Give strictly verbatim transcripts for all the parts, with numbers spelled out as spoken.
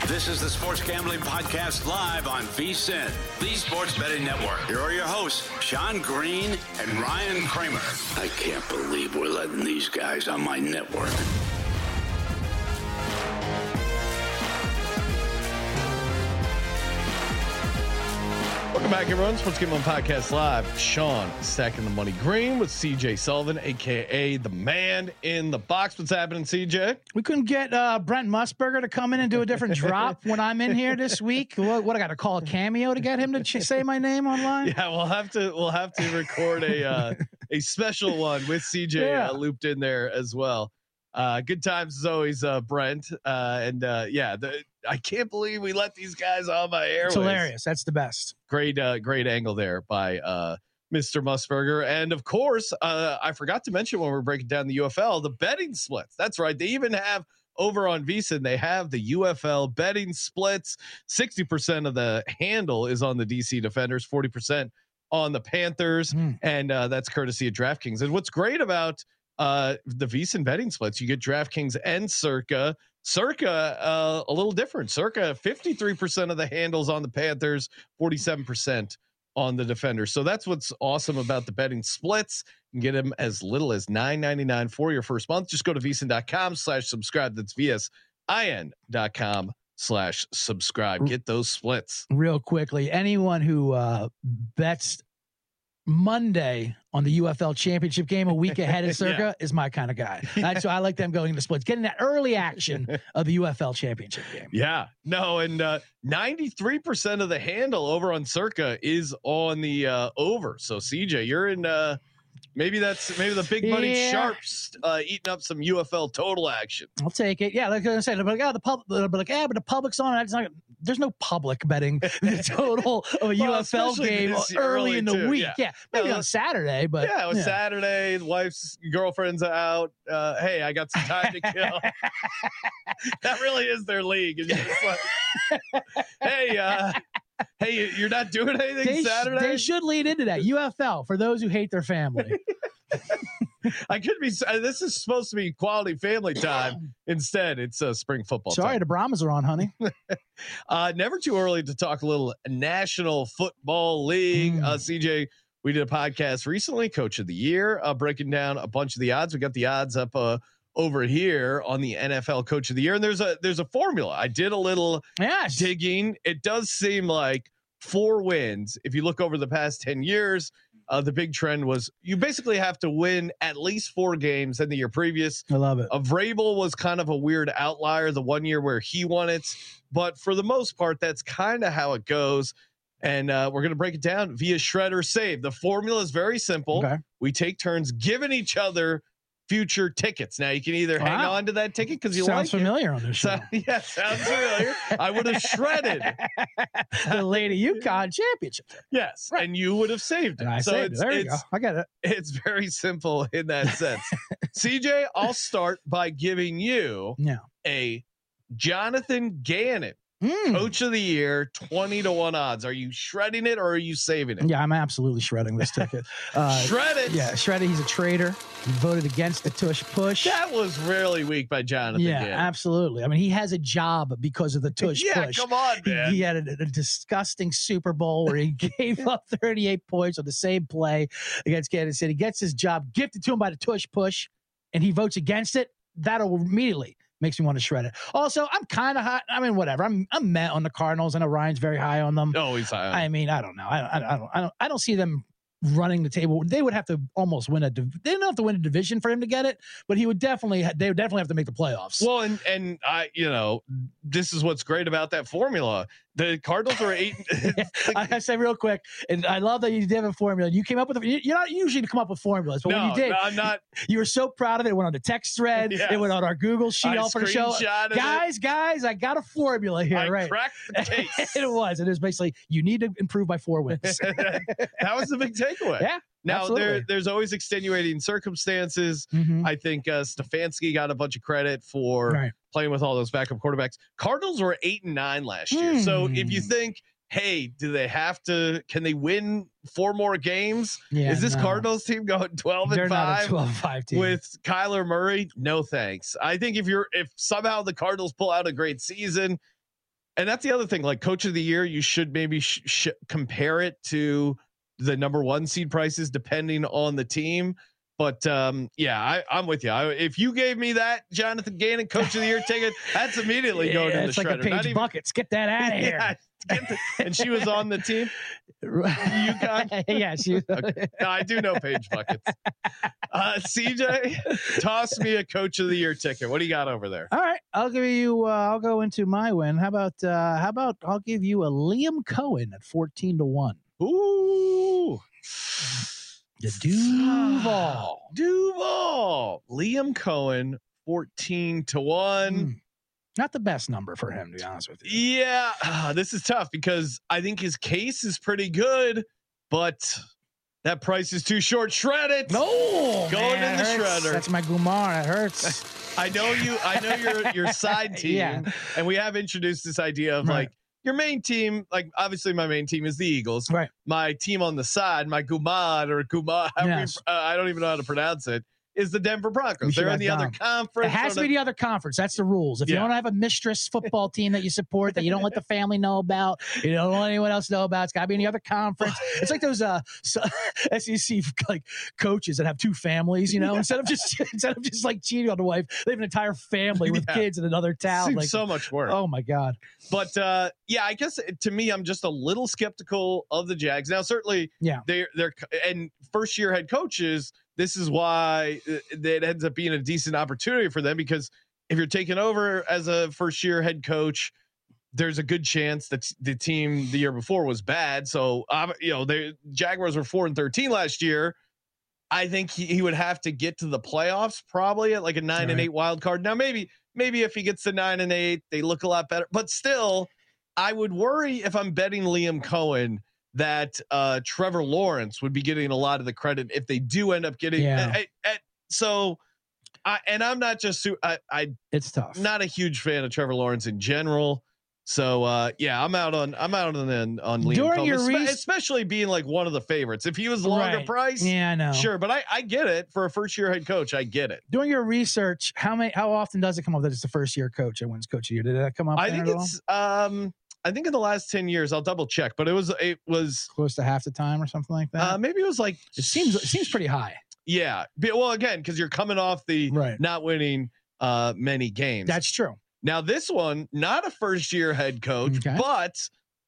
This is the Sports Gambling Podcast live on VSiN, the Sports Betting Network. Here are your hosts, Sean Green and Ryan Kramer. I can't believe we're letting these guys on my network. Welcome back, everyone. Sports Gambling Podcast Live. Sean Stacking the Money Green with C J Sullivan, a k a the man in the box. What's happening, C J? We couldn't get uh, Brent Musburger to come in and do a different drop when I'm in here this week. What, what I got to call a cameo to get him to ch- say my name online? Yeah, we'll have to we'll have to record a uh, a special one with C J Yeah. uh, looped in there as well. Uh, good times as always, uh, Brent. Uh, and uh, yeah, the, I can't believe we let these guys on my airways. It's hilarious. That's the best. Great, uh, great angle there by uh, Mister Musburger. And of course, uh, I forgot to mention when we're breaking down the U F L, the betting splits. That's right. They even have over on VSiN, they have the U F L betting splits. sixty percent of the handle is on the D C Defenders, forty percent on the Panthers. Mm. And uh, that's courtesy of DraftKings. And what's great about uh, the VSiN betting splits, you get DraftKings and Circa. Circa uh, a little different. Circa fifty-three percent of the handles on the Panthers, forty-seven percent on the Defenders. So that's what's awesome about the betting splits. You can get them as little as nine ninety-nine for your first month. Just go to VSiN.com slash subscribe. That's V S I N dot com slash subscribe. Get those splits. Real quickly, anyone who uh, bets Monday on the U F L championship game a week ahead of Circa yeah. is my kind of guy. That's why I like them going into splits, getting that early action of the U F L championship game. Yeah, no. And uh, ninety-three percent of the handle over on Circa is on the uh, over. So C J, you're in, uh, maybe that's maybe the big money yeah. sharps uh, eating up some U F L total action. I'll take it. Yeah. Like I said, like, oh, the public, they'll be like, yeah, but the public's on it. It's not, there's no public betting the total of a well, U F L game early, early in the too. week. Yeah. yeah. Maybe no, on Saturday, but yeah, it was yeah. Saturday. The wife's girlfriend's out. Uh, hey, I got some time to kill. That really is their league. It's just like, hey, uh, hey, you're not doing anything they Saturday? Sh- they should lead into that. U F L for those who hate their family. I could be. Uh, this is supposed to be quality family time. Instead, it's uh, spring football. Sorry, time. the Brahmas are on, honey. uh, never too early to talk a little National Football League. Mm. Uh, C J, we did a podcast recently, Coach of the Year, uh, breaking down a bunch of the odds. We got the odds up uh, over here on the N F L Coach of the Year, and there's a there's a formula. I did a little yes. digging. It does seem like four wins. If you look over the past ten years. Uh, the big trend was you basically have to win at least four games than the year previous. I love it. Uh, Vrabel was kind of a weird outlier the one year where he won it. But for the most part, that's kind of how it goes. And uh, we're going to break it down via Shredder Save. The formula is very simple. Okay. We take turns giving each other future tickets. Now you can either wow. hang on to that ticket because you sounds like familiar it. on this show. So, yeah, sounds familiar. I would have shredded the Lady UConn championship. Yes, right. And you would have saved it. And I so saved it's, it. There you it's, go. I got it. It's very simple in that sense. C J, I'll start by giving you yeah. a Jonathan Gannon. Mm. Coach of the Year, twenty to one odds. Are you shredding it or are you saving it? Yeah, I'm absolutely shredding this ticket. Uh, Shred it. Yeah, shred it. He's a traitor. He voted against the tush push. That was really weak by Jonathan. Yeah, Gannon. Absolutely. I mean, he has a job because of the tush yeah, push. Yeah, come on, man. He, he had a, a disgusting Super Bowl where he gave up thirty-eight points on the same play against Kansas City. He gets his job gifted to him by the tush push, and he votes against it. That'll immediately makes me want to shred it. Also, I'm kind of hot. I mean, whatever. I'm I'm met on the Cardinals. I know Ryan's very high on them. Oh, he's high on I mean, I don't know. I, I, I don't. I don't. I don't see them running the table. They would have to almost win a. Div- they don't have to win a division for him to get it, but he would definitely. Ha- they would definitely have to make the playoffs. Well, and and I, you know, this is what's great about that formula. The Cardinals are eight. I gotta say real quick, and I love that you did a formula. You came up with. A, you're not usually to come up with formulas, but no, when you did, no, I'm not. You were so proud of it. It went on the text thread. Yes. It went on our Google sheet all for the show. Guys, it. guys, I got a formula here. I right, cracked the case. It was. It is basically you need to improve by four wins. That was the big takeaway. Yeah. Now absolutely. there, there's always extenuating circumstances. Mm-hmm. I think uh, Stefanski got a bunch of credit for right. playing with all those backup quarterbacks. Cardinals were eight and nine last year. Mm. So if you think, hey, do they have to? Can they win four more games? Yeah, Is this no. Cardinals team going twelve They're and five? Not a twelve and five team with Kyler Murray? No thanks. I think if you're if somehow the Cardinals pull out a great season, And that's the other thing. Like coach of the year, you should maybe sh- sh- compare it to the number one seed prices depending on the team. But um, yeah, I, I'm with you. I, if you gave me that Jonathan Gannon coach of the year ticket, that's immediately going yeah, in the it's like shredder. a Paige Buckets. Get that out of here. Yeah, get the, and she was on the team. UConn. Yeah, she. Okay. No, I do know Paige Buckets. Uh, C J, toss me a coach of the year ticket. What do you got over there? All right, I'll give you. Uh, I'll go into my win. How about? Uh, how about? I'll give you a Liam Cohen at fourteen to one. Ooh, The Duval. Duval. Liam Cohen, fourteen to one. Mm. Not the best number for him, to be honest with you. Yeah, uh, this is tough because I think his case is pretty good, but that price is too short. Shred it. No, going man, in the hurts. shredder. That's my Gumar. That hurts. I know you. I know your your side team, Yeah. and we have introduced this idea of Right. like your main team. Like obviously, my main team is the Eagles. Right. My team on the side, my Gumad or Gumad, Yes. uh, I don't even know how to pronounce it. Is the Denver Broncos? We should They're in write the down. other conference. It has or to be the- the other conference. That's the rules. If Yeah. you don't have a mistress football team that you support that you don't let the family know about, you don't let anyone else know about, it's got to be in the other conference. It's like those uh so, S E C like coaches that have two families. You know, instead of just instead of just like cheating on the wife, they have an entire family with Yeah. kids in another town. Seems Like, so much work. oh my god. But uh, yeah, I guess it- to me, I'm just a little skeptical of the Jags. Now, certainly, Yeah. they're they're and first year head coaches. This is why it ends up being a decent opportunity for them, because if you're taking over as a first year head coach, there's a good chance that the team the year before was bad. So, um, you know, the Jaguars were four and thirteen last year. I think he, he would have to get to the playoffs probably at like a nine Right. and eight wild card. Now, maybe, maybe if he gets to nine and eight, they look a lot better, but still I would worry if I'm betting Liam Cohen that uh, Trevor Lawrence would be getting a lot of the credit if they do end up getting. Yeah. I, I, so, I, and I'm not just, su- I, I, It's tough. not a huge fan of Trevor Lawrence in general. So uh, yeah, I'm out on I'm out on on, on Liam During Cohen, your espe- re- especially being like one of the favorites. If he was longer Right. price, Yeah, I know. sure, but I, I get it for a first year head coach. I get it. Doing your research, how many? How often does it come up that it's the first year coach that wins coach of the year? Did that come up? I there think at all? it's um I think in the last ten years, I'll double check, but it was it was close to half the time or something like that. uh, maybe it was like it seems it seems pretty high. yeah. But, well, again, because you're coming off the Right. not winning uh many games. That's true. Now, this one, not a first year head coach, Okay. but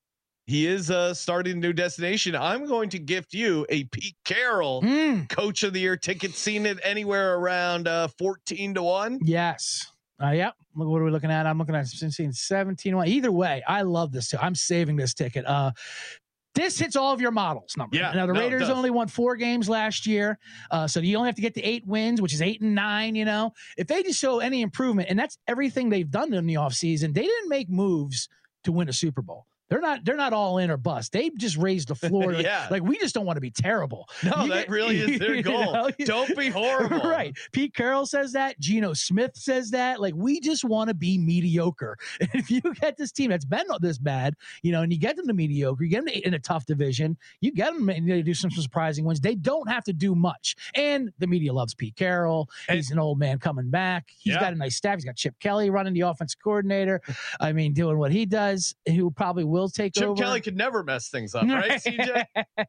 he is uh, starting a new destination. I'm going to gift you a Pete Carroll Mm, coach of the year ticket. Seen it anywhere around uh, fourteen to one. yes. Uh, yep. Look, what are we looking at? I'm looking at seventeen, seventeen. Either way, I love this too. I'm saving this ticket. Uh, This hits all of your models number. Yeah, Now the no, it Raiders does. only won four games last year, uh, so you only have to get to eight wins, which is eight and nine. You know, if they just show any improvement, and that's everything they've done in the offseason, they didn't make moves to win a Super Bowl. They're not. They're not all in or bust. They just raised the floor. Like, Yeah. like we just don't want to be terrible. No, You that get- really is their you goal. know? Don't be horrible. Right. Pete Carroll says that. Geno Smith says that. Like, we just want to be mediocre. And if you get this team that's been this bad, you know, and you get them to mediocre, you get them in a tough division, you get them and they do some surprising wins. They don't have to do much. And the media loves Pete Carroll. He's an old man coming back. He's Yeah. got a nice staff. He's got Chip Kelly running the offensive coordinator. I mean, doing what he does. Who probably will take Chip over. Kelly could never mess things up, right, C J?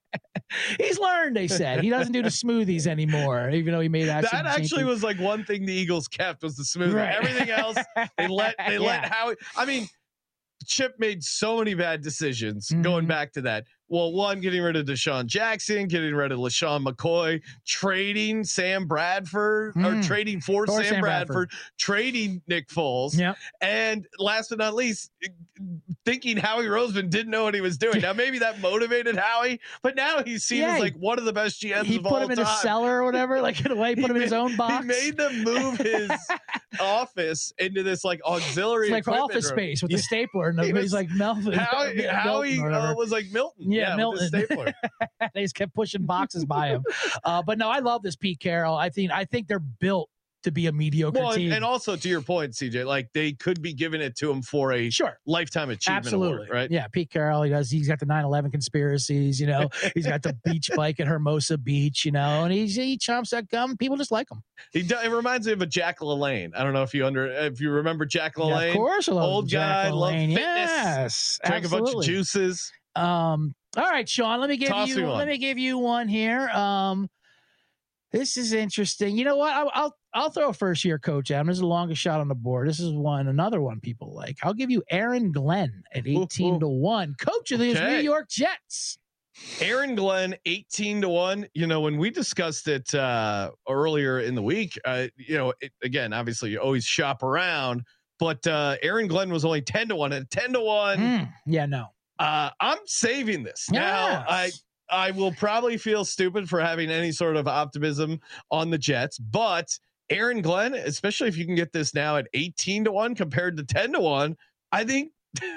He's learned, they said. He doesn't do the smoothies anymore, even though he made that. That actually was like one thing the Eagles kept was the smoothie. Right. Everything else, they let they let Yeah. Howie. I mean, Chip made so many bad decisions Mhm. going back to that. Well, one, getting rid of Deshaun Jackson, getting rid of LaShawn McCoy, trading Sam Bradford or Mm. trading for, For Sam, Sam Bradford, Bradford. trading Nick Foles. Yep. And last but not least, thinking Howie Roseman didn't know what he was doing. Now, maybe that motivated Howie, but now he's seen Yeah, as he- like one of the best G Ms He of put all him in time. a cellar or whatever, like in a way, He put him in his made- own box. He made them move his office into this like auxiliary It's like equipment office room. space with the Yeah. stapler, and He he's was- like Melvin. Howie, Milton Howie or uh, whatever. was like Milton. Yeah, with the Milton. stapler. They just kept pushing boxes by him. Uh, but no, I love this Pete Carroll. I think I think they're built to be a mediocre well, team. And, and also to your point, C J, like they could be giving it to him for a sure lifetime achievement Absolutely. award, right? Yeah, Pete Carroll, he does. He's got the nine eleven conspiracies, you know. He's got the beach bike at Hermosa Beach, you know, and he's, he chomps that gum. People just like him. He do, it reminds me of a Jack LaLanne. I don't know if you under if you remember Jack LaLanne. Yeah, of course, I love old Jack guy, love LaLanne. fitness, Yes, drank absolutely. a bunch of juices. Um, all right, Sean, let me give Toss you me one. let me give you one here. Um, this is interesting. You know what? I'll I'll, I'll throw a first year coach out. This is the longest shot on the board. This is one another one people like. I'll give you Aaron Glenn at eighteen ooh, ooh. to one, coach of the Okay. New York Jets. Aaron Glenn, eighteen to one. You know, when we discussed it uh, earlier in the week, uh, you know, it, again, obviously you always shop around, but uh, Aaron Glenn was only ten to one. And ten to one, Mm, yeah, no. uh, I'm saving this. Now, I Yes. I will probably feel stupid for having any sort of optimism on the Jets, but Aaron Glenn, especially if you can get this now at eighteen to one compared to ten to one, I think.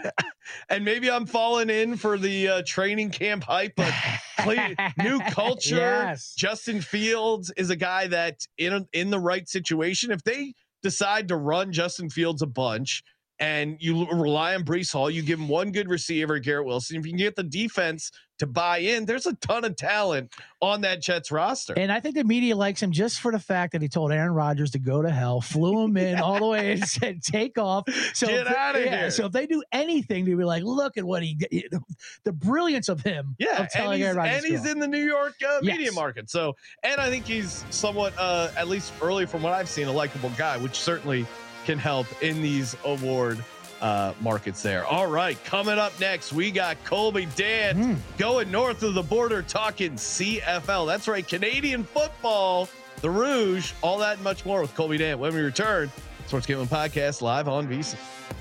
And maybe I'm falling in for the uh, training camp hype, but play, new culture. Yes. Justin Fields is a guy that in a, in the right situation, if they decide to run Justin Fields a bunch and you rely on Breece Hall, you give him one good receiver, Garrett Wilson. If you can get the defense to buy in, there's a ton of talent on that Jets roster. And I think the media likes him just for the fact that he told Aaron Rodgers to go to hell, flew him in all the way and said, take off. So Get if they- outta yeah, here. So if they do anything to be like, look at what he, the brilliance of him. Yeah, of and telling he's, Aaron Rodgers and to go. he's in the New York uh, media Yes. market. So, and I think he's somewhat, uh, at least early from what I've seen, a likable guy, which certainly can help in these award uh, markets there. All right, coming up next, we got Colby Dant Mm. going north of the border, talking C F L. That's right, Canadian football, the Rouge, all that and much more with Colby Dant when we return. Sports Gambling Podcast live on VSiN.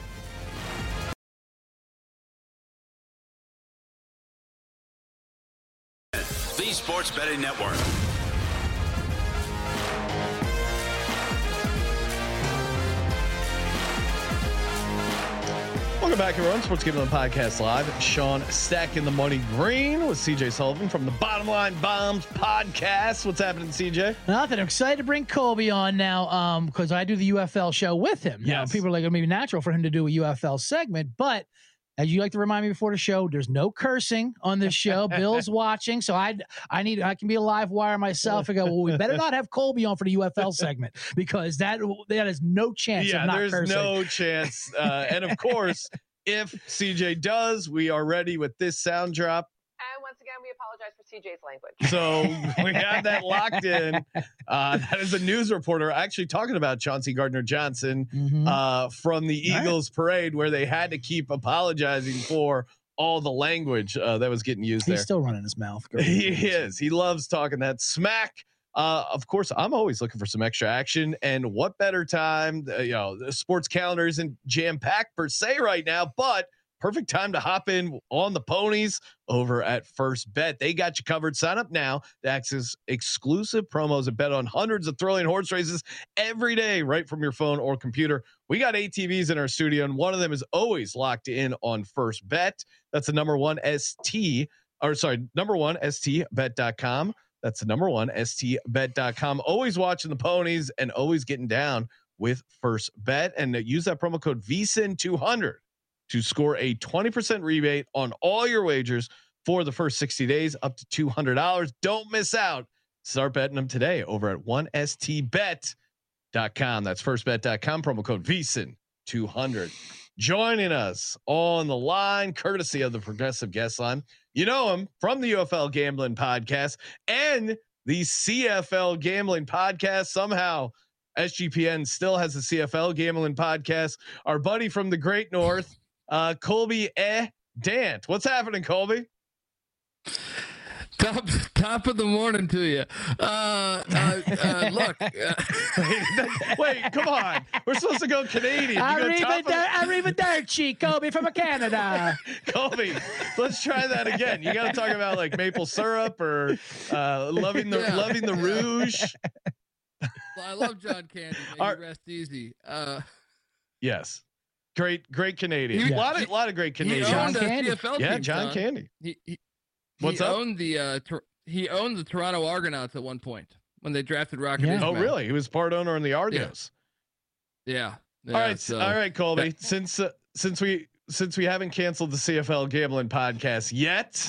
The Sports Betting Network. Welcome back, everyone. Sports Gambling Podcast Live. Sean Stacking the Money Green with C J Sullivan from the Bottom Line Bombs podcast. What's happening, C J? Nothing. I'm excited to bring Colby on now um, because I do the U F L show with him. Now, Yes. people are like, it may be natural for him to do a U F L segment, but as you like to remind me before the show, there's no cursing on this show. Bill's watching, so I I need I can be a live wire myself and go, well, we better not have Colby on for the U F L segment because that that is no chance Yeah, of not there's cursing. no chance. Uh, and of course, if C J does, we are ready with this sound drop. And once again, we apologize for C J's language. So we have that locked in. Uh, that is a news reporter actually talking about Chauncey Gardner-Johnson Mhm. uh, from the All right. Eagles parade, where they had to keep apologizing for all the language uh, that was getting used He's there. still running his mouth. He is. He loves talking that smack. Uh, of course, I'm always looking for some extra action, and what better time? Uh, you know, the sports calendar isn't jam packed per se right now, but perfect time to hop in on the ponies over at First Bet. They got you covered. Sign up now to access exclusive promos and bet on hundreds of thrilling horse races every day, right from your phone or computer. We got A T Vs in our studio, and one of them is always locked in on First Bet. That's the number one S T, or sorry, number one S T bet dot com. That's the number one S T bet dot com. Always watching the ponies and always getting down with First Bet, and use that promo code V S I N two hundred to score a twenty percent rebate on all your wagers for the first sixty days, up to two hundred dollars. Don't miss out. Start betting them today over at one S T bet dot com. That's first bet dot com, promo code V S I N two hundred. Joining us on the line, courtesy of the Progressive Guest Line. You know him from the U F L Gambling Podcast and the C F L Gambling Podcast. Somehow S G P N still has a C F L Gambling Podcast. Our buddy from the Great North, uh, Colby eh, Dant. What's happening, Colby? Top top of the morning to you. Uh, uh, uh, look, uh, wait, wait, come on. We're supposed to go Canadian. You go top of the- Arrivederci, Colby from Canada. Colby, let's try that again. You got to talk about like maple syrup or uh, loving the Yeah. loving the Rouge. well, I love John Candy. May Our- he rest easy. Uh, Yes, great, great Canadian. He- A lot of, he- lot of great he Canadians. John owned a Candy. C F L Yeah, team, John John. Candy. He, he, What's he up? owned the uh, Tor- he owned the Toronto Argonauts at one point. when they drafted Rocket. Yeah. Ismail. Oh, really? He was part owner in the Argos. Yeah. yeah all right, so, all right, Colby. that, since uh, since we since we haven't canceled the C F L gambling podcast yet,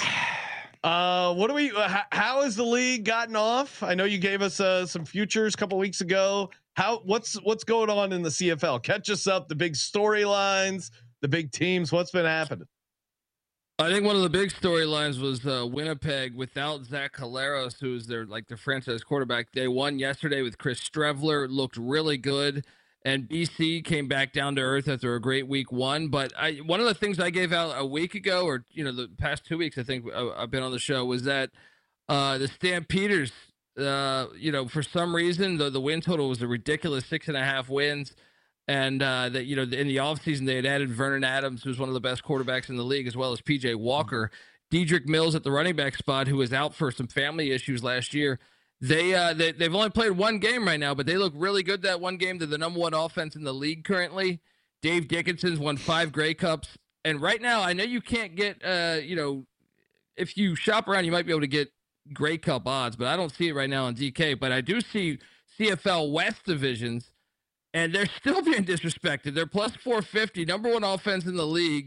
uh, what do we? Uh, how, how has the league gotten off? I know you gave us uh, some futures a couple weeks ago. How what's what's going on in the C F L? Catch us up. The big storylines, the big teams. What's been happening? I think one of the big storylines was uh, Winnipeg without Zach Collaros, who's their like their franchise quarterback. They won yesterday with Chris Streveler, looked really good, and B C came back down to earth after a great week one. But I, one of the things I gave out a week ago, or you know, the past two weeks, I think I, I've been on the show, was that uh, the Stampeders, uh, you know, for some reason the the win total was a ridiculous six and a half wins. And uh, that, you know, in the offseason, they had added Vernon Adams, who's one of the best quarterbacks in the league, as well as P J Walker. Dedrick Mills at the running back spot, who was out for some family issues last year. They, uh, they, they've only played one game right now, but they look really good that one game. They're the number one offense in the league currently. Dave Dickinson's won five Grey Cups. And right now, I know you can't get, uh, you know, if you shop around, you might be able to get Grey Cup odds, but I don't see it right now on D K. But I do see C F L West divisions. And they're still being disrespected. They're plus four fifty, number one offense in the league.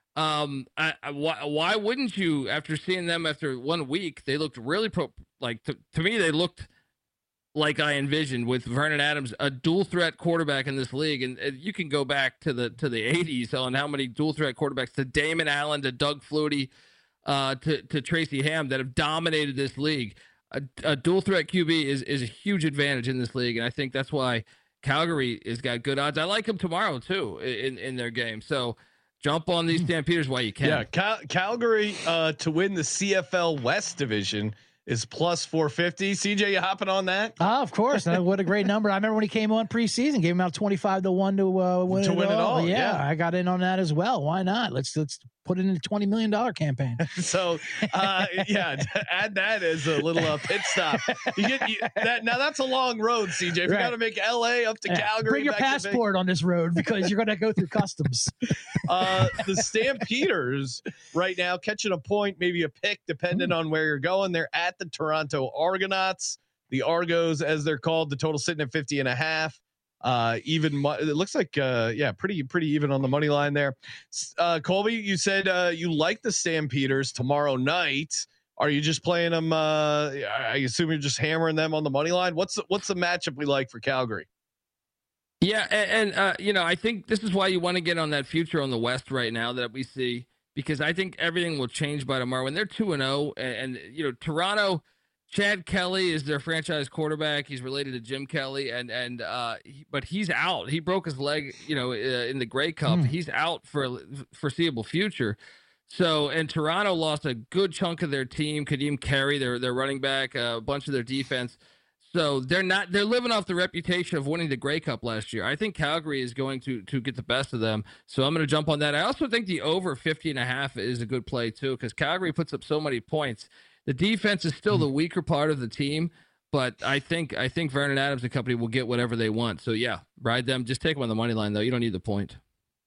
Um, I, I, why, why wouldn't you, after seeing them after one week, they looked really pro. Like to, to me, they looked like I envisioned with Vernon Adams, a dual threat quarterback in this league. And, and you can go back to the to the eighties on how many dual threat quarterbacks, to Damon Allen, to Doug Flutie, uh, to to Tracy Ham, that have dominated this league. A, a dual threat Q B is is a huge advantage in this league, and I think that's why Calgary has got good odds. I like them tomorrow too in, in their game. So jump on these Stampeders while you can. Yeah, Cal- Calgary uh, to win the C F L West division is plus four fifty. C J, you hopping on that? Oh, of course. Uh, what a great number. I remember when he came on preseason, gave him out twenty-five to one to uh, win, to it, win all. it all. Yeah, yeah, I got in on that as well. Why not? Let's let's put it in a twenty million dollars campaign. So, uh, yeah, add that as a little uh, pit stop. You get you, that now. That's a long road, C J. If Right. you got to make L A up to Yeah. Calgary, Bring your back to passport on this road because you're going to go through customs. uh, the Stampeders right now catching a point, maybe a pick, depending on where you're going. They're at the Toronto Argonauts, the Argos, as they're called. The total sitting at fifty and a half. Uh, even mo- it looks like, uh, yeah, pretty, pretty even on the money line there. Uh, Colby, you said, uh, you like the Stampeders tomorrow night. Are you just playing them? Uh, I assume you're just hammering them on the money line. What's, the, what's the matchup we like for Calgary? Yeah. And, and uh, you know, I think this is why you want to get on that future on the West right now that we see, because I think everything will change by tomorrow. When they're two and oh, and, you know, Toronto, Chad Kelly is their franchise quarterback. He's related to Jim Kelly, and and uh, he, but he's out. He broke his leg, you know, uh, in the Grey Cup. Mm. He's out for a foreseeable future. So, and Toronto lost a good chunk of their team. Kadeem Carey, their their running back, a bunch of their defense. So they're not they're living off the reputation of winning the Grey Cup last year. I think Calgary is going to to get the best of them. So I'm going to jump on that. I also think the over fifty and a half is a good play too, because Calgary puts up so many points. The defense is still the weaker part of the team, but I think I think Vernon Adams and company will get whatever they want. So yeah, ride them. Just take them on the money line though. You don't need the point.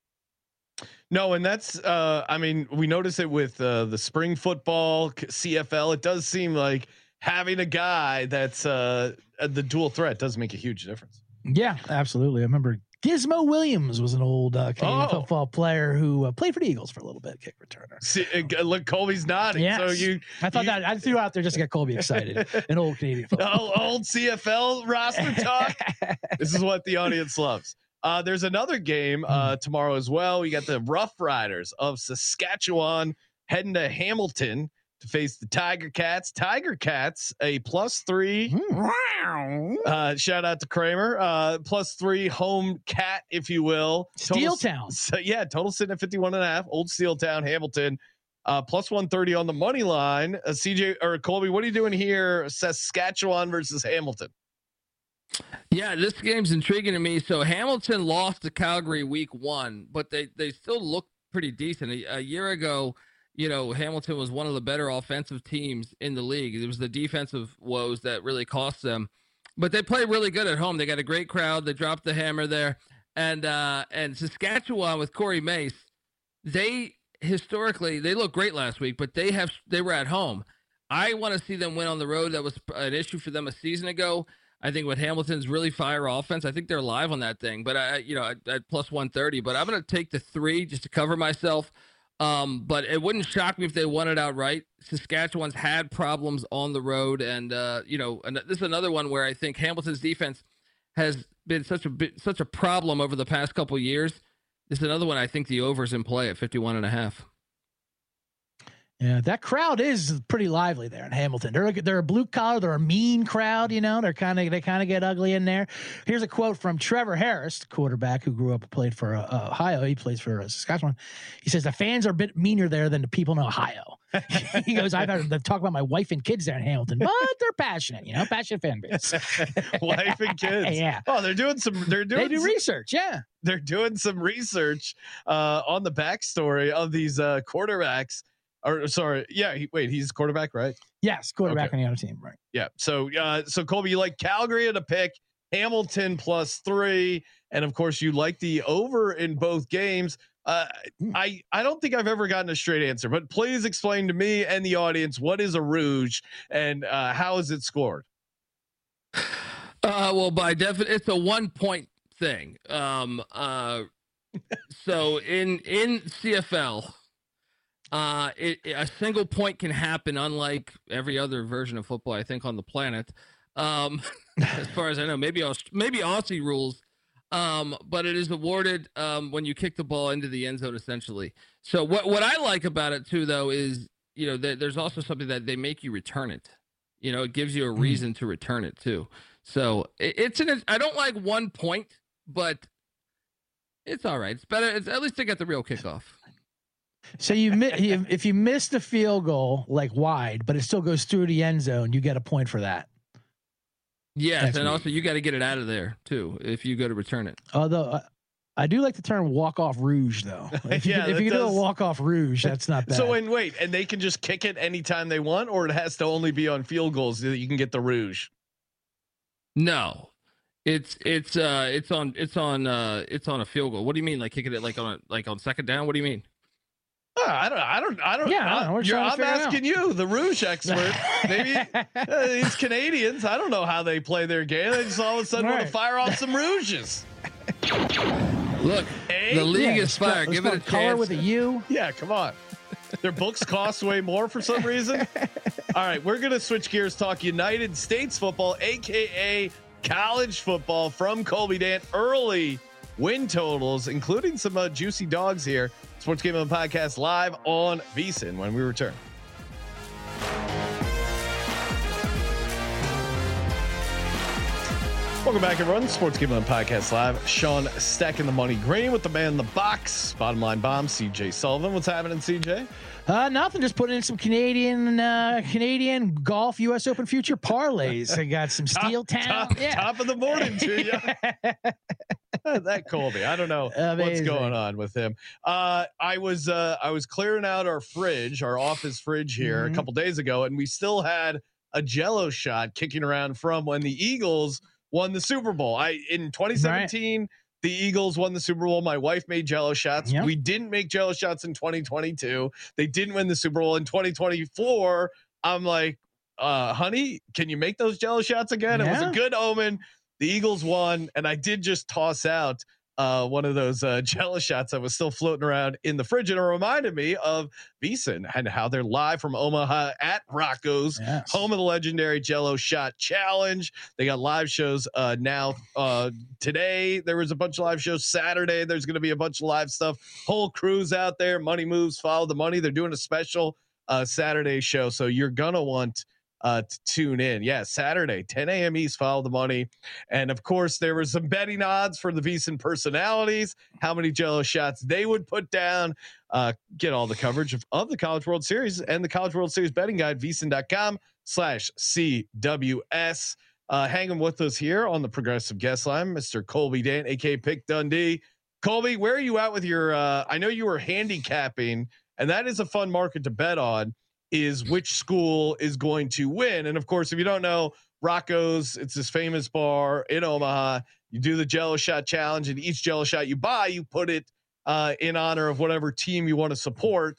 No, and that's uh, I mean, we notice it with uh, the spring football C F L. It does seem like having a guy that's uh, the dual threat does make a huge difference. Yeah, absolutely. I remember Gizmo Williams was an old uh, Canadian oh. football player who uh, played for the Eagles for a little bit, kick returner. See, uh, look, Colby's nodding. Yes. So you, I thought you, that I threw out there just to get Colby excited. An old Canadian football. Oh, old C F L roster talk. This is what the audience loves. Uh, there's another game uh, tomorrow as well. We got the Rough Riders of Saskatchewan heading to Hamilton to face the Tiger Cats. Tiger Cats, a plus three. Uh, shout out to Kramer. Uh, plus three home cat, if you will. Steel Town. So yeah, total sitting at fifty-one and a half. Old Steel Town, Hamilton. Uh, plus one thirty on the money line. Uh, C J or Colby, what are you doing here? Saskatchewan versus Hamilton. Yeah, this game's intriguing to me. So Hamilton lost to Calgary week one, but they, they still look pretty decent. A, a year ago, you know, Hamilton was one of the better offensive teams in the league. It was the defensive woes that really cost them. But they play really good at home. They got a great crowd. They dropped the hammer there. And uh, and Saskatchewan with Corey Mace, they historically, they looked great last week, but they have they were at home. I want to see them win on the road. That was an issue for them a season ago. I think with Hamilton's really fire offense, I think they're live on that thing. But I, you know, at, at plus one thirty. But I'm going to take the three just to cover myself. Um, but it wouldn't shock me if they won it outright. Saskatchewan's had problems on the road, and uh, you know, and this is another one where I think Hamilton's defense has been such a bit, such a problem over the past couple of years. This is another one I think the over's in play at fifty-one and a half. Yeah, that crowd is pretty lively there in Hamilton. They're they're a blue collar, they're a mean crowd, you know. They're kind of they kind of get ugly in there. Here's a quote from Trevor Harris, quarterback who grew up and played for uh, Ohio. He plays for uh, Saskatchewan. He says the fans are a bit meaner there than the people in Ohio. He goes, I've heard them talk about my wife and kids there in Hamilton, but they're passionate, you know, passionate fan base. Wife and kids. Yeah. Oh, they're doing some. They're doing. They do some, research. Yeah. They're doing some research uh, on the backstory of these uh, quarterbacks. Or sorry, yeah. He, wait, he's quarterback, right? Yes, quarterback Okay. on the other team, right? Yeah. So, uh, so Colby, you like Calgary at a pick, Hamilton plus three, and of course you like the over in both games. Uh, I I don't think I've ever gotten a straight answer, but please explain to me and the audience what is a rouge and uh, how is it scored? Uh, well, by definition, it's a one point thing. Um, uh, so in in C F L. Uh, it, a single point can happen, unlike every other version of football, I think, on the planet. Um, as far as I know, maybe Aust- maybe Aussie rules, um, but it is awarded um, when you kick the ball into the end zone, essentially. So what what I like about it too, though, is you know th- there's also something that they make you return it. You know, it gives you a reason mm. to return it too. So it, it's an I don't like one point, but it's all right. It's better. It's at least they got the real kickoff. So you if you miss the field goal like wide, but it still goes through the end zone, you get a point for that. Yes, That's and weird. also you got to get it out of there too if you go to return it. Although uh, I do like the term walk off rouge, though. If you, yeah, can, if you can does... do a walk off rouge, that's not bad. So and wait, and they can just kick it anytime they want, or it has to only be on field goals that you can get the rouge. No. It's it's uh it's on it's on uh it's on a field goal. What do you mean, like kicking it like on a, like on second down? What do you mean? Uh, I don't, I don't, I don't. Yeah, I don't know. You're, I'm asking you, the rouge expert. Maybe uh, these Canadians. I don't know how they play their game. They just all of a sudden right. want to fire off some rouges. Look, hey? the league yeah, is fire. Give it a color chance. with a U. Yeah, come on. Their books cost way more for some reason. All right, we're gonna switch gears. Talk United States football, aka college football, from Colby Dant. Early win totals, including some uh, juicy dogs here. Sports Gambling Podcast live on VSiN when we return. Welcome back, everyone. Sports Gambling Podcast live. Sean stacking the money green with the man in the box. Bottom line bomb, C J Sullivan. What's happening, C J? Uh, nothing. Just putting in some Canadian, uh, Canadian golf U S Open future parlays. I got some Steel Town. Top, yeah. top of the morning to you. That Colby, I don't know Amazing. what's going on with him. Uh, I was uh, I was clearing out our fridge, our office fridge here mm-hmm. a couple days ago, and we still had a Jello shot kicking around from when the Eagles won the Super Bowl. I in twenty seventeen, right. the Eagles won the Super Bowl. My wife made Jello shots. Yep. We didn't make Jello shots in twenty twenty-two. They didn't win the Super Bowl in twenty twenty-four. I'm like, uh, honey, can you make those Jello shots again? Yeah. It was a good omen. The Eagles won, and I did just toss out uh, one of those uh, Jello shots that was still floating around in the fridge, and it reminded me of VSiN and how they're live from Omaha at Rocco's, yes. home of the legendary Jello Shot Challenge. They got live shows uh, now. Uh, today there was a bunch of live shows. Saturday there's going to be a bunch of live stuff. Whole crew's out there. Money moves, follow the money. They're doing a special uh, Saturday show, so you're gonna want uh to tune in. Yeah, Saturday, ten a.m. East, follow the money. And of course there were some betting odds for the VSiN personalities, how many Jello shots they would put down. Uh get all the coverage of, of the College World Series and the College World Series betting guide, VSiN.com slash CWS. Uh hanging with us here on the progressive guest line, Mister Colby Dant, aka Pick Dundee. Colby, where are you at with your uh I know you were handicapping, and that is a fun market to bet on, is which school is going to win. And of course, if you don't know, Rocco's, it's this famous bar in Omaha. You do the Jello Shot Challenge, and each Jello Shot you buy, you put it uh, in honor of whatever team you want to support.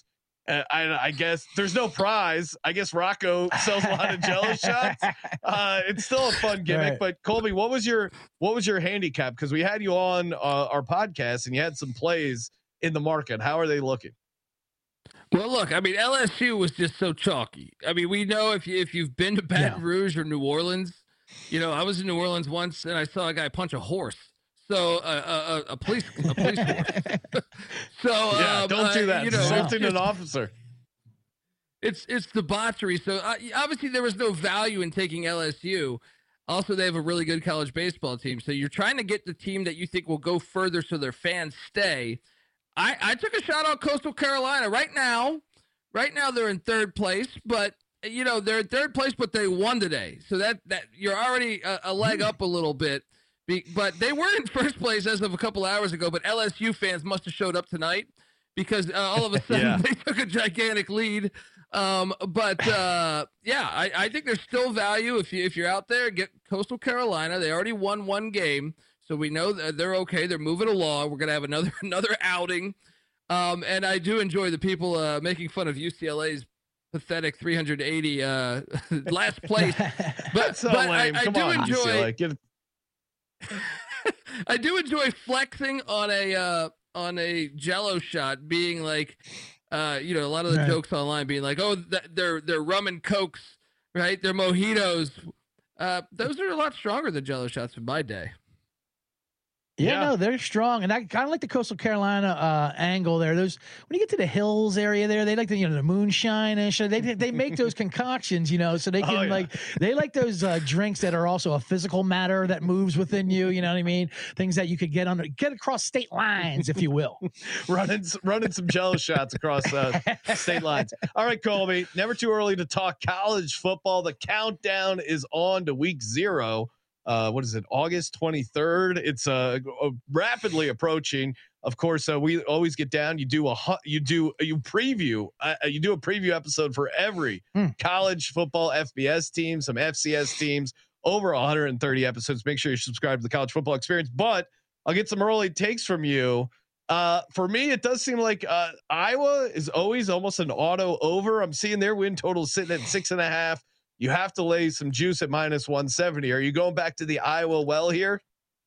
Uh, I, I guess there's no prize. I guess Rocco sells a lot of Jello shots. Uh, it's still a fun gimmick. Right. But Colby, what was your what was your handicap? Because we had you on uh, our podcast and you had some plays in the market. How are they looking? Well, look, I mean, L S U was just so chalky. I mean, we know if you if you've been to Baton yeah. Rouge or New Orleans, you know, I was in New Orleans once and I saw a guy punch a horse. So uh, a, a police a police horse. so yeah, um, don't do that. Uh, you know, Assaulting an officer. It's it's debauchery. So uh, obviously there was no value in taking L S U. Also, they have a really good college baseball team. So you're trying to get the team that you think will go further so their fans stay. I, I took a shot on Coastal Carolina. Right now, right now they're in third place, but you know they're in third place, but they won today. So that that you're already a, a leg up a little bit. Be, but they were in first place as of a couple hours ago. But L S U fans must have showed up tonight because uh, all of a sudden yeah. they took a gigantic lead. Um, but uh, yeah, I, I think there's still value if you if you're out there. Get Coastal Carolina. They already won one game, so we know that they're okay. They're moving along. We're gonna have another another outing. Um, and I do enjoy the people uh, making fun of U C L A's pathetic three hundred eighty uh, last place. But, so but lame. I, I Come do on, enjoy. U C L A. Give I do enjoy flexing on a uh, on a Jello shot, being like, uh, you know, a lot of the right. jokes online being like, oh, th- they're they're rum and cokes, right? They're mojitos. Uh, those are a lot stronger than Jello shots in my day. Yeah, yeah, no, they're strong, and I kind of like the Coastal Carolina uh, angle there. Those when you get to the hills area there, they like the you know the moonshine and shit. They they make those concoctions, you know, so they can oh, yeah. like they like those uh, drinks that are also a physical matter that moves within you. You know what I mean? Things that you could get on get across state lines, if you will. running running some Jello shots across uh, state lines. All right, Colby. Never too early to talk college football. The countdown is on to week zero. Uh, what is it? August twenty-third. It's uh, rapidly approaching. Of course, uh, we always get down. You do a you do you preview. Uh, you do a preview episode for every mm. college football F B S team, some F C S teams. Over one hundred thirty episodes. Make sure you subscribe to the College Football Experience. But I'll get some early takes from you. Uh, for me, it does seem like uh, Iowa is always almost an auto over. I'm seeing their win total sitting at six and a half. You have to lay some juice at minus one seventy. Are you going back to the Iowa well here?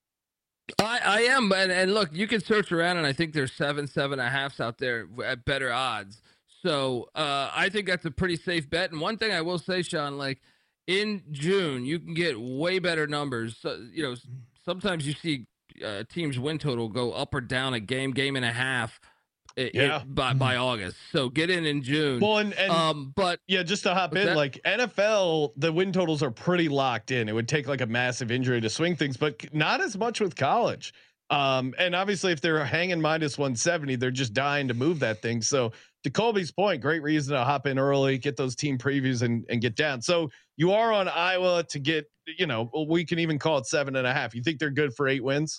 I, I am. And, and look, you can search around and I think there's seven, seven and a halfs out there at better odds. So uh, I think that's a pretty safe bet. And one thing I will say, Sean, like in June, you can get way better numbers. So, you know, sometimes you see uh, teams win total go up or down a game, game and a half. It, yeah. it, by by August, so get in in June. Well, and, and um, but yeah, just to hop in, that? like N F L, the win totals are pretty locked in. It would take like a massive injury to swing things, but not as much with college. Um, and obviously, if they're hanging minus one seventy, they're just dying to move that thing. So to Colby's point, great reason to hop in early, get those team previews, and and get down. So you are on Iowa to get, you know, we can even call it seven and a half. You think they're good for eight wins?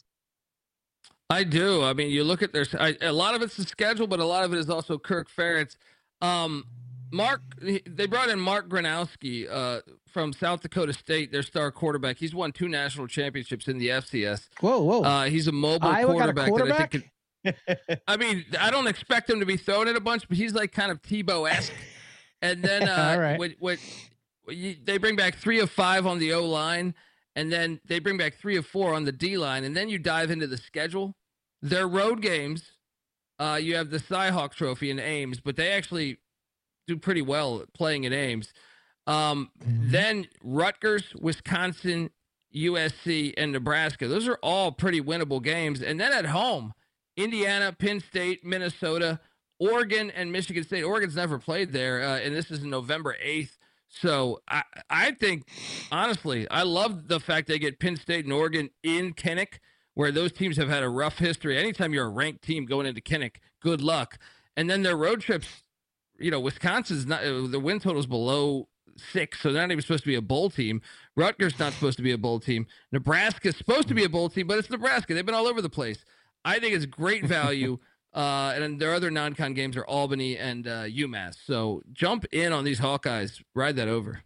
I do. I mean, you look at their I, a lot of it's the schedule, but a lot of it is also Kirk Ferentz. Um, Mark, they brought in Mark Gronowski uh, from South Dakota State, their star quarterback. He's won two national championships in the F C S. Whoa, whoa! Uh, he's a mobile Iowa quarterback, got a quarterback? that I think. Can, I mean, I don't expect him to be throwing it a bunch, but he's like kind of Tebow-esque. And then uh, right. when, when, when you, they bring back three of five on the O line, and then they bring back three of four on the D line, and then you dive into the schedule. Their road games, uh, you have the Cy-Hawk Trophy in Ames, but they actually do pretty well playing in Ames. Um, mm-hmm. Then Rutgers, Wisconsin, U S C, and Nebraska. Those are all pretty winnable games. And then at home, Indiana, Penn State, Minnesota, Oregon, and Michigan State. Oregon's never played there, uh, and this is November eighth. So I, I think, honestly, I love the fact they get Penn State and Oregon in Kinnick, where those teams have had a rough history. Anytime you're a ranked team going into Kinnick, good luck. And then their road trips, you know, Wisconsin's not, the win total is below six, so they're not even supposed to be a bowl team. Rutgers not supposed to be a bowl team. Nebraska's supposed to be a bowl team, but it's Nebraska. They've been all over the place. I think it's great value. uh, and their other non-con games are Albany and uh, UMass. So jump in on these Hawkeyes. Ride that over.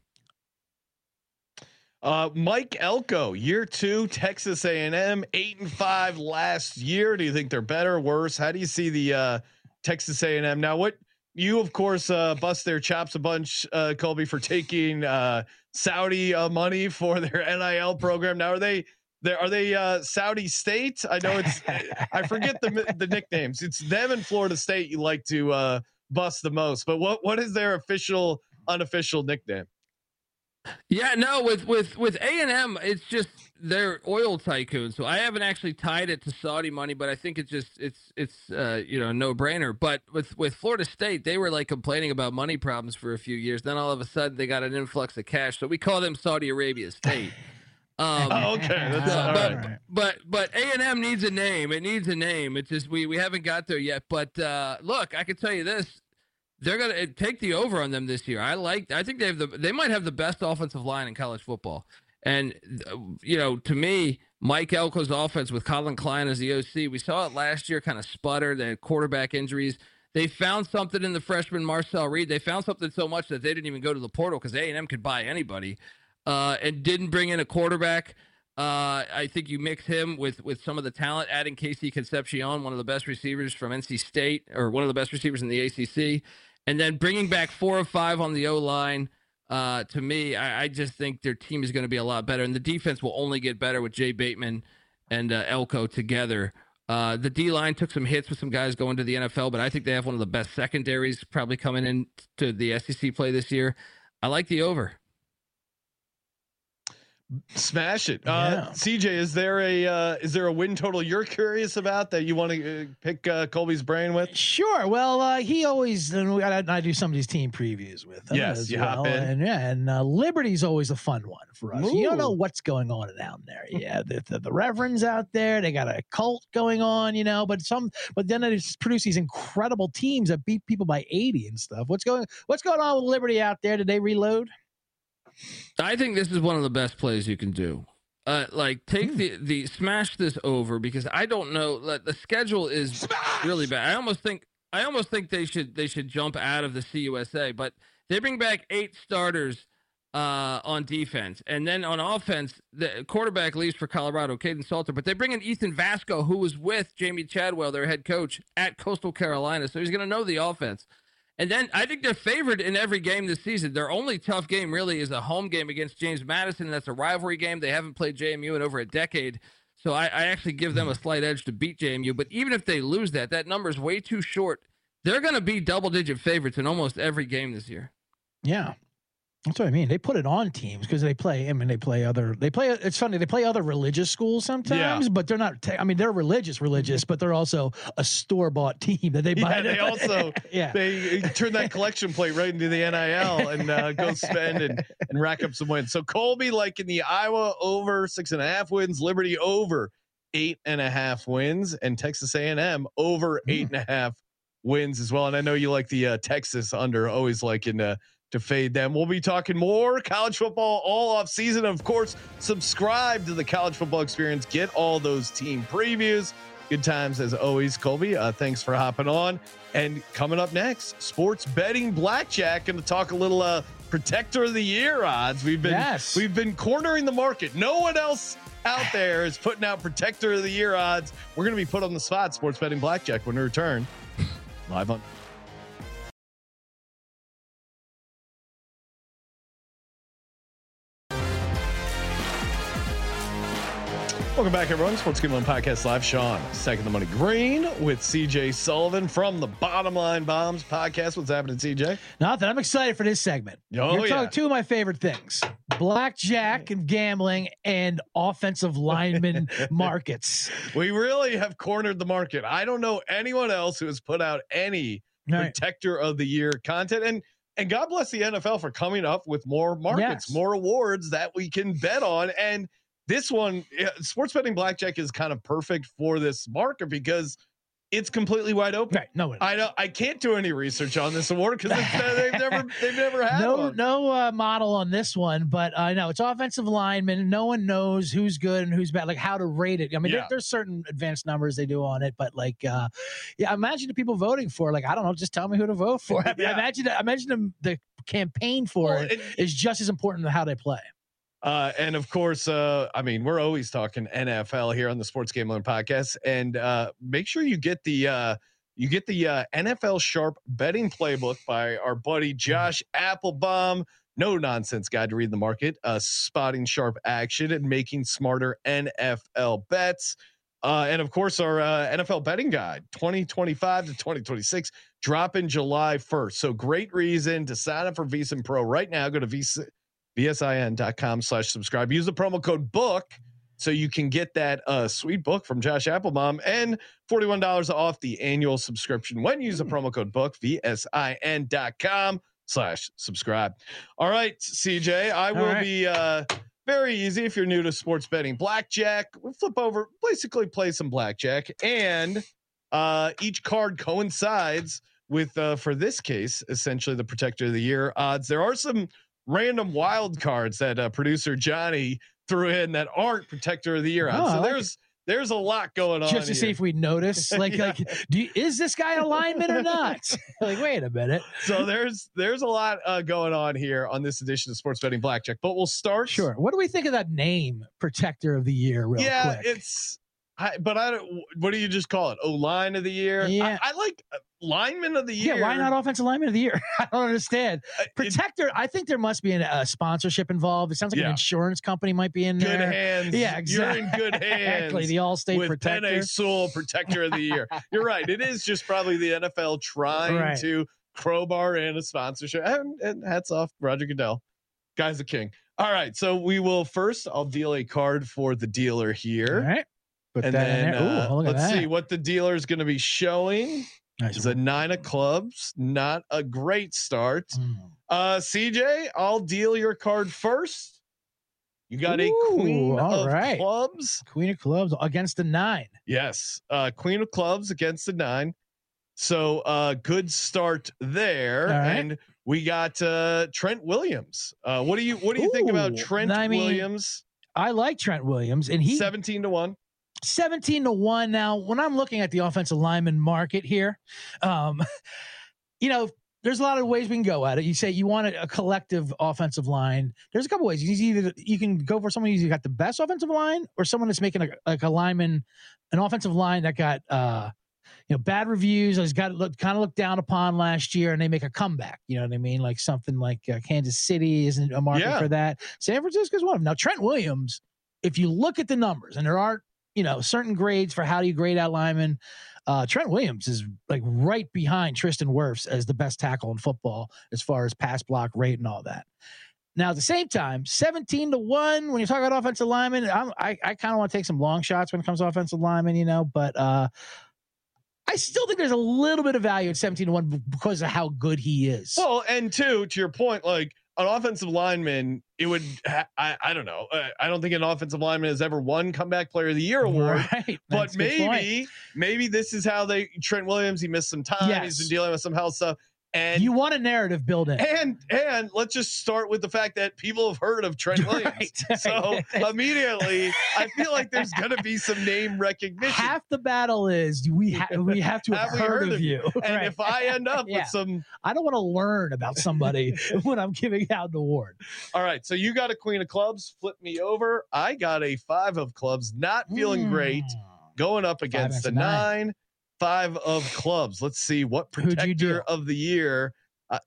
Uh, Mike Elko, year two, Texas A and M, eight and five last year. Do you think they're better, worse? How do you see the uh, Texas A and M now? What you of course uh, bust their chops a bunch, uh, Colby, for taking uh, Saudi uh, money for their N I L program. Now, are they? There are they uh, Saudi State? I know it's. I forget the the nicknames. It's them and Florida State. You like to uh, bust the most, but what what is their official, unofficial nickname? Yeah, no, with with with A and M, it's just they're oil tycoons. So I haven't actually tied it to Saudi money, but I think it's just it's it's uh, you know, no brainer. But with with Florida State, they were like complaining about money problems for a few years. Then all of a sudden, they got an influx of cash. So we call them Saudi Arabia State. Um, oh, okay, that's so, all but, right. but but A and M needs a name. It needs a name. It's just we we haven't got there yet. But uh, look, I can tell you this: they're gonna take the over on them this year. I like. I think they have the. They might have the best offensive line in college football. And you know, to me, Mike Elko's offense with Colin Klein as the O C, we saw it last year, kind of sputter. They had quarterback injuries. They found something in the freshman Marcel Reed. They found something so much that they didn't even go to the portal because A and M could buy anybody. Uh, and didn't bring in a quarterback. Uh, I think you mix him with with some of the talent, adding Casey Concepcion, one of the best receivers from N C State, or one of the best receivers in the A C C, and then bringing back four or five on the O-line. Uh, to me, I, I just think their team is going to be a lot better, and the defense will only get better with Jay Bateman and uh, Elko together. Uh, the D-line took some hits with some guys going to the N F L, but I think they have one of the best secondaries probably coming in to the S E C play this year. I like the over. Smash it. Uh, yeah. C J, is there a uh, is there a win total you're curious about that you want to uh, pick uh, Colby's brain with? Sure. Well, uh, he always, and I, I do some of these team previews with him. Yes, as you well. hop in. And yeah, and uh, Liberty's always a fun one for us. Ooh. You don't know what's going on down there. Yeah, the, the, the Reverends out there, they got a cult going on, you know, but some, but then they just produce these incredible teams that beat people by eighty and stuff. What's going, what's going on with Liberty out there? Did they reload? I think this is one of the best plays you can do. Uh, like take Hmm. the the smash this over, because I don't know, like, the schedule is Smash! really bad. I almost think I almost think they should they should jump out of the C U S A, but they bring back eight starters uh, on defense, and then on offense, the quarterback leaves for Colorado, Caden Salter, but they bring in Ethan Vasco, who was with Jamie Chadwell, their head coach at Coastal Carolina, so he's going to know the offense. And then I think they're favored in every game this season. Their only tough game really is a home game against James Madison, and that's a rivalry game. They haven't played J M U in over a decade, so I, I actually give them a slight edge to beat J M U. But even if they lose that, that number is way too short. They're going to be double-digit favorites in almost every game this year. Yeah. That's what I mean. They put it on teams because they play. I mean, they play other. They play. It's funny. They play other religious schools sometimes, Yeah. but they're not. I mean, they're religious, religious, but they're also a store bought team that they buy. Yeah, they also yeah. they turn that collection plate right into the N I L and uh, go spend and, and rack up some wins. So Colby, like in the Iowa over six and a half wins, Liberty over eight and a half wins, and Texas A and M over Mm. eight and a half wins as well. And I know you like the uh, Texas under, always liking to to fade them. We'll be talking more college football all off season. Of course, subscribe to the College Football Experience. Get all those team previews. Good times as always, Colby. Uh, thanks for hopping on. And coming up next, sports betting blackjack. Going to talk a little uh, Protector of the Year odds. We've been Yes. we've been cornering the market. No one else out there is putting out Protector of the Year odds. We're going to be put on the spot. Sports betting blackjack when we return live on. Welcome back, everyone. Sports Gambling Podcast Live. Sean, second the money green with C J Sullivan from the Bottom Line Bombs podcast. What's happening, C J? Nothing. I'm excited for this segment. Oh, You're yeah. talking two of my favorite things: blackjack and gambling, and offensive lineman markets. We really have cornered the market. I don't know anyone else who has put out any All right. Protector of the Year content. And and God bless the N F L for coming up with more markets, Yes. more awards that we can bet on. And this one, yeah, sports betting blackjack is kind of perfect for this market because it's completely wide open. Right. No one. I know I can't do any research on this award because they've never they've never had no one. no uh, model on this one, but I uh, know it's offensive linemen. No one knows who's good and who's bad, like how to rate it. I mean, Yeah. there, there's certain advanced numbers they do on it, but like, uh, yeah, imagine the people voting for. Like, I don't know, just tell me who to vote for. I mean, Yeah. imagine, imagine them, the campaign for Well, it and- is just as important to how they play. Uh, and of course, uh, I mean, we're always talking N F L here on the Sports Gambling Podcast, and uh, make sure you get the uh, You get the uh, N F L Sharp betting playbook by our buddy Josh Applebaum. No nonsense guide to read the market, uh, spotting sharp action and making smarter N F L bets. Uh, and of course, our uh, N F L betting guide, twenty twenty-five to twenty twenty-six, dropping July first. So great reason to sign up for VSiN Pro right now. Go to V S I N dot com slash subscribe. Use the promo code BOOK so you can get that uh, sweet book from Josh Applebaum and forty-one dollars off the annual subscription when you use the promo code BOOK, V S I N dot com slash subscribe. All right, C J, I will right. be uh, very easy if you're new to sports betting. Blackjack, we'll flip over, basically play some blackjack, and uh, each card coincides with, uh, for this case, essentially the protector of the year odds. There are some random wild cards that uh, producer Johnny threw in that aren't protector of the year odds. Oh, so like there's it. There's a lot going on just to here. see if we notice. Like, yeah. like, do you, is this guy a lineman or not? Like, wait a minute. So there's there's a lot uh, going on here on this edition of Sports Betting Blackjack. But we'll start. Sure. What do we think of that name, Protector of the Year? Real yeah, quick? it's. I, but I don't. What do you just call it? Oh, line of the year. Yeah, I, I like uh, lineman of the year. Yeah, why not offensive lineman of the year? I don't understand. Uh, Protector. It, I think there must be a uh, sponsorship involved. It sounds like yeah. an insurance company might be in good there. Good hands. Yeah, exactly. You're in good hands. Exactly. The Allstate with Protector. Penei Sewell, Protector of the Year. You're right. It is just probably the N F L trying right. to crowbar in a sponsorship. And, and hats off, Roger Goodell. Guy's a king. All right. So we will first. I'll deal a card for the dealer here. All right. Put and that then in there. Ooh, uh, look at let's that. see what the dealer is going to be showing. Nice. It's a nine of clubs, not a great start. Mm. Uh, C J, I'll deal your card first. You got Ooh, a queen of right. clubs. Queen of clubs against the nine. Yes, uh, queen of clubs against the nine. So uh, good start there. Right. And we got uh, Trent Williams. Uh, what do you what do you Ooh, think about Trent I mean, Williams? I like Trent Williams, and he seventeen to one. seventeen to one. Now, when I'm looking at the offensive lineman market here, um, you know, there's a lot of ways we can go at it. You say you want a, a collective offensive line. There's a couple ways. You either you can go for someone who's got the best offensive line, or someone that's making a, like a lineman, an offensive line that got uh, you know, bad reviews, has got looked kind of looked down upon last year, and they make a comeback. You know what I mean? Like something like uh, Kansas City isn't a market yeah. for that. San Francisco's one of them. Now, Trent Williams, if you look at the numbers, and there are, you know, certain grades for how do you grade out linemen. Uh, Trent Williams is like right behind Tristan Wirfs as the best tackle in football as far as pass block rate and all that. Now, at the same time, seventeen to one, when you're talking about offensive linemen, I'm, I, I kind of want to take some long shots when it comes to offensive linemen, you know, but uh, I still think there's a little bit of value at seventeen to one because of how good he is. Well, and two, to your point, like an offensive lineman, it would, ha- I, I don't know. Uh, I don't think an offensive lineman has ever won comeback player of the year award, right. but maybe, maybe this is how they, Trent Williams, he missed some time. Yes. He's been dealing with some health stuff. And you want a narrative built in. And, and let's just start with the fact that people have heard of Trent Williams. Right. So immediately I feel like there's going to be some name recognition. Half the battle is we ha- we have to have, have heard, heard of you. you. And right. if I end up yeah. with some, I don't want to learn about somebody when I'm giving out the award. All right. So you got a queen of clubs, flip me over. I got a five of clubs, not feeling mm. great, going up against the nine. nine. Five of clubs. Let's see what protector of the year. Uh,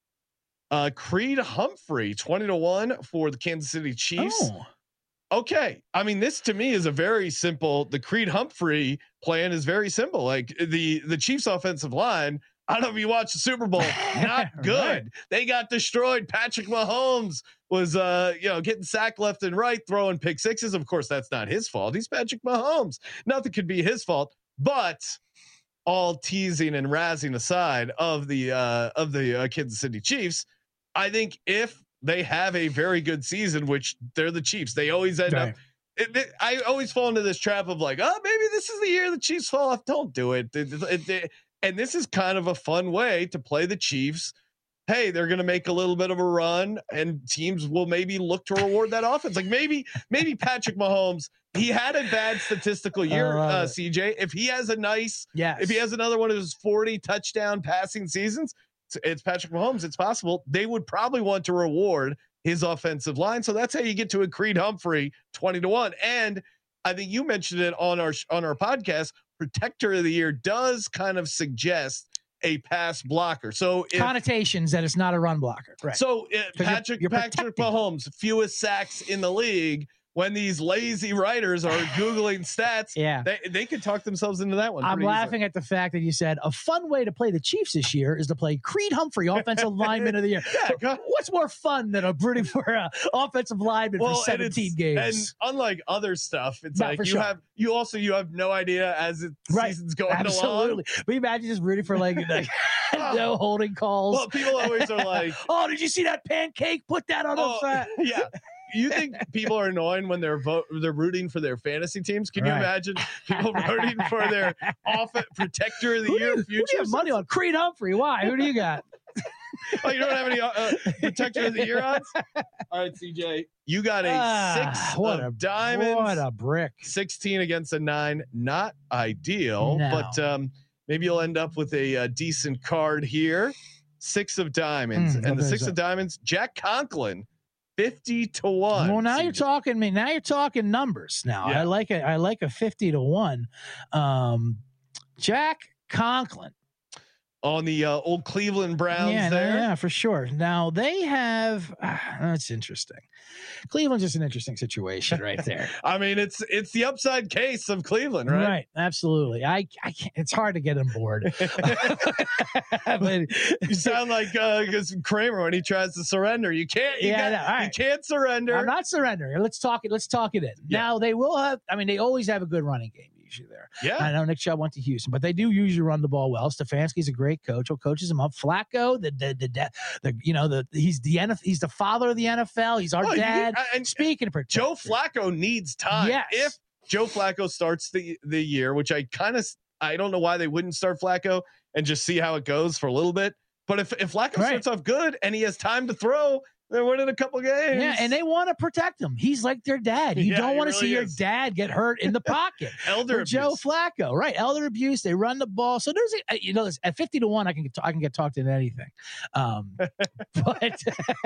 uh, Creed Humphrey, twenty to one for the Kansas City Chiefs. Oh. Okay. I mean, this to me is a very simple, the Creed Humphrey plan is very simple. Like the, the Chiefs offensive line, I don't know if you watched the Super Bowl, not good. Right. They got destroyed. Patrick Mahomes was, uh, you know, getting sacked left and right, throwing pick sixes. Of course, that's not his fault. He's Patrick Mahomes. Nothing could be his fault, but all teasing and razzing aside of the uh, of the uh, Kansas City Chiefs, I think if they have a very good season, which they're the Chiefs, they always end right. up. It, it, I always fall into this trap of like, oh, maybe this is the year the Chiefs fall off. Don't do it. It, it, it. And this is kind of a fun way to play the Chiefs. Hey, they're going to make a little bit of a run, and teams will maybe look to reward that offense. Like maybe, maybe Patrick Mahomes, he had a bad statistical year, uh, C J. If he has a nice, yes. if he has another one of his forty touchdown passing seasons, it's, it's Patrick Mahomes. It's possible they would probably want to reward his offensive line. So that's how you get to a Creed Humphrey twenty to one. And I think you mentioned it on our on our podcast. protector of the year does kind of suggest a pass blocker. So if, connotations that it's not a run blocker. Right. So uh, Patrick you're, you're Patrick Mahomes, fewest sacks in the league. When these lazy writers are Googling stats, yeah, they, they could talk themselves into that one. I'm laughing easily at the fact that you said a fun way to play the Chiefs this year is to play Creed Humphrey, offensive lineman of the year. Yeah, what's more fun than a rooting for a offensive lineman well, for seventeen games? And unlike other stuff, it's Not like you sure. have you also you have no idea as the right. season's going Absolutely. along. But imagine just rooting for like, like no holding calls. Well, people always are like, "Oh, did you see that pancake? Put that on oh, the side." Yeah. You think people are annoying when they're vote they're rooting for their fantasy teams? Can right. you imagine people rooting for their off protector of the who year do you, future? Who do you have money on? Creed Humphrey. Why? Who do you got? Oh, you don't have any uh, protector of the year odds? All right, C J, you got a ah, six what of a, diamonds. What a brick! sixteen against a nine, not ideal, no. but um, maybe you'll end up with a, a decent card here. Six of diamonds, Mm, and the six that? of diamonds. Jack Conklin. fifty to one. Well, now C J. you're talking me. Now you're talking numbers. Now Yeah. I like a I like a fifty to one. Um, Jack Conklin on the uh, old Cleveland Browns yeah, no, there. yeah, for sure. Now they have. Uh, that's interesting. Cleveland's just an interesting situation right there. I mean, it's it's the upside case of Cleveland, right? Right, absolutely. I, I can't, it's hard to get on board. But, You sound like uh, Kramer when he tries to surrender. You can't. You, Yeah, got, no, all right. you can't surrender. I'm not surrendering. Let's talk it. Let's talk it in. Yeah. Now they will have. I mean, they always have a good running game usually there. Yeah. I know Nick Chubb went to Houston, but they do usually run the ball well. Stefanski's a great coach. Who coaches him up. Flacco, the the the, the you know the he's the N F L, he's the father of the N F L. He's our Well, you- dad. and Speaking of protector, Joe Flacco needs time. Yes. If Joe Flacco starts the the year, which I kind of I don't know why they wouldn't start Flacco and just see how it goes for a little bit. But if if Flacco Right. starts off good and he has time to throw, they're winning a couple games. yeah, and they want to protect him. He's like their dad. You Yeah, don't he want to really see your is. dad get hurt in the pocket. elder For abuse. Joe Flacco, right? Elder abuse. They run the ball. So there's, a, you know, at fifty to one, I can get, I can get talked into anything. Um, but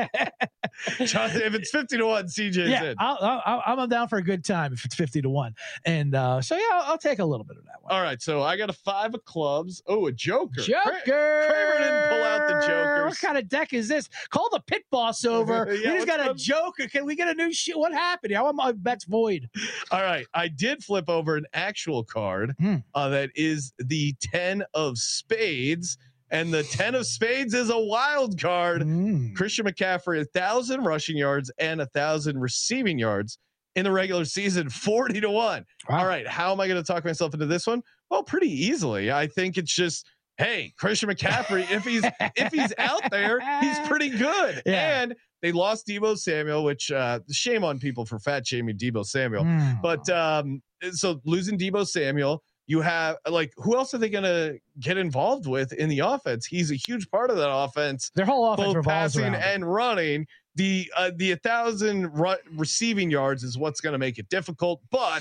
Jonathan, if it's fifty to one, C J's yeah, in. I'll, I'll, I'm down for a good time if it's fifty to one. And uh, so yeah, I'll, I'll take a little bit of that one. All right, so I got a five of clubs. Oh, a joker. Joker. Kra- Kramer didn't pull out the jokers. What kind of deck is this? Call the pit boss over. Yeah, we just what's got a up? joker. Can we get a new shit? What happened? How my bet's void? All right, I did flip over an actual card Hmm. uh, that is the ten of spades, and the ten of spades is a wild card. Mm. Christian McCaffrey, a thousand rushing yards and a thousand receiving yards in the regular season, forty to one. Wow. All right, how am I going to talk myself into this one? Well, pretty easily. I think it's just, hey, Christian McCaffrey, if he's if he's out there, he's pretty good. Yeah. And they lost Deebo Samuel, which uh, shame on people for fat shaming Deebo Samuel. Mm. But um, so losing Deebo Samuel, you have like who else are they going to get involved with in the offense? He's a huge part of that offense, Their whole offense both revolves passing around him. and running. The uh, the a thousand ru- receiving yards is what's going to make it difficult. But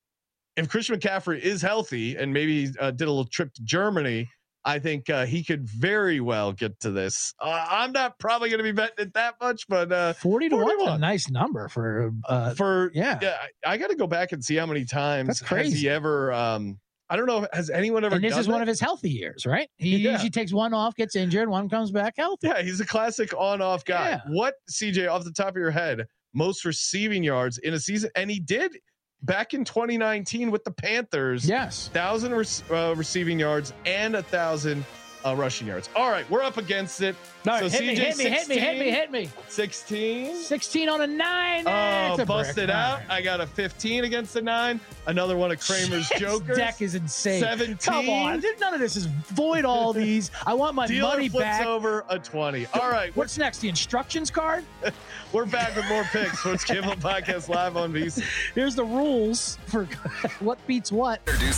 if Christian McCaffrey is healthy and maybe uh, did a little trip to Germany, I think uh, he could very well get to this. Uh, I'm not probably going to be betting it that much, but uh, forty to one is a forty-one. nice number for uh, for yeah. yeah, I, I got to go back and see how many times That's has crazy. he ever. Um, I don't know. Has anyone ever? And this done is one that? of his healthy years, right? He Yeah. usually takes one off, gets injured, one comes back healthy. Yeah, he's a classic on-off guy. Yeah. What, C J, off the top of your head, most receiving yards in a season? And he did back in twenty nineteen with the Panthers. Yes. Thousand re- uh, receiving yards and a thousand uh, rushing yards. All right, we're up against it. All right, So hit, me, C J hit me, hit me, hit me, hit me. sixteen. sixteen on a nine. Oh, That's a busted brick. out. All right. I got a fifteen against the nine. Another one of Kramer's This jokers. deck is insane. seventeen. Come on, none of this is void. All these. I want my Dealer money flips back. over a twenty. All right, we're, What's next? The instructions card. we're back with more picks. Sports Cable Podcast live on V C. Here's the rules for what beats what. Introducing